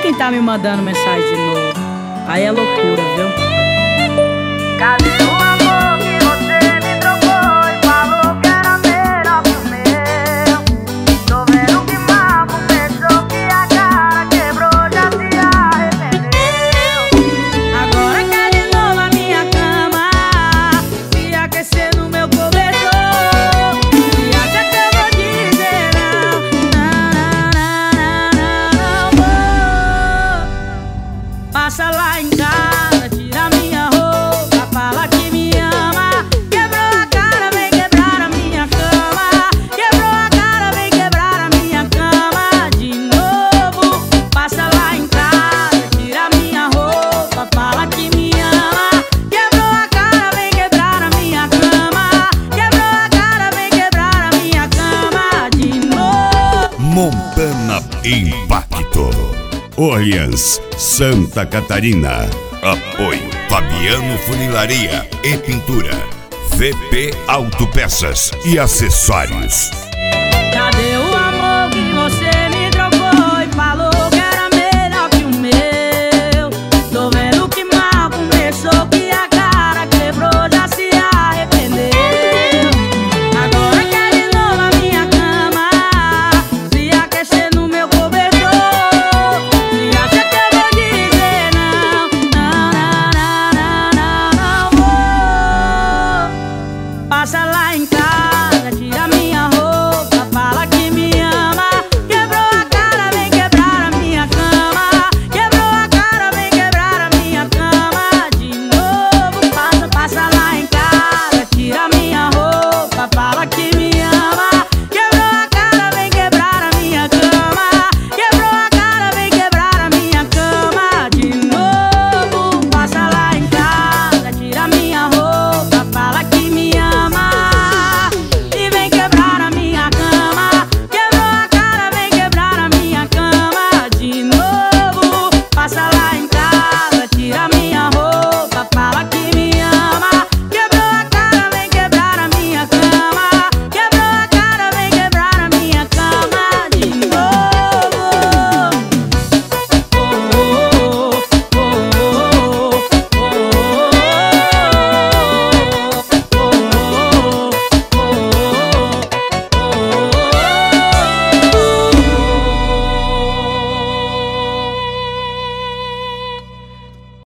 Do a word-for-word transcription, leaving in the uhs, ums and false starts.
quem tá me mandando mensagem de novo. Aí é loucura, viu? Cadê o amor que você me trocou e falou que era melhor que o meu? Tô vendo que Marco fechou, que a cara quebrou, já se arrependeu. Agora quer de novo a minha cama, se aquecer no meu cobertor. E acha que eu vou dizer não, não, não, não, não, não. Passa lá em casa, tira minha roupa, fala que me ama. Quebrou a cara, vem quebrar a minha cama. Quebrou a cara, vem quebrar a minha cama de novo. Passa lá em casa, tira minha roupa, fala que me ama. Quebrou a cara, vem quebrar a minha cama. Quebrou a cara, vem quebrar a minha cama de novo. Montana Impacto. Orleans, Santa Catarina. Apoio Fabiano Funilaria e Pintura. V P Autopeças e Acessórios.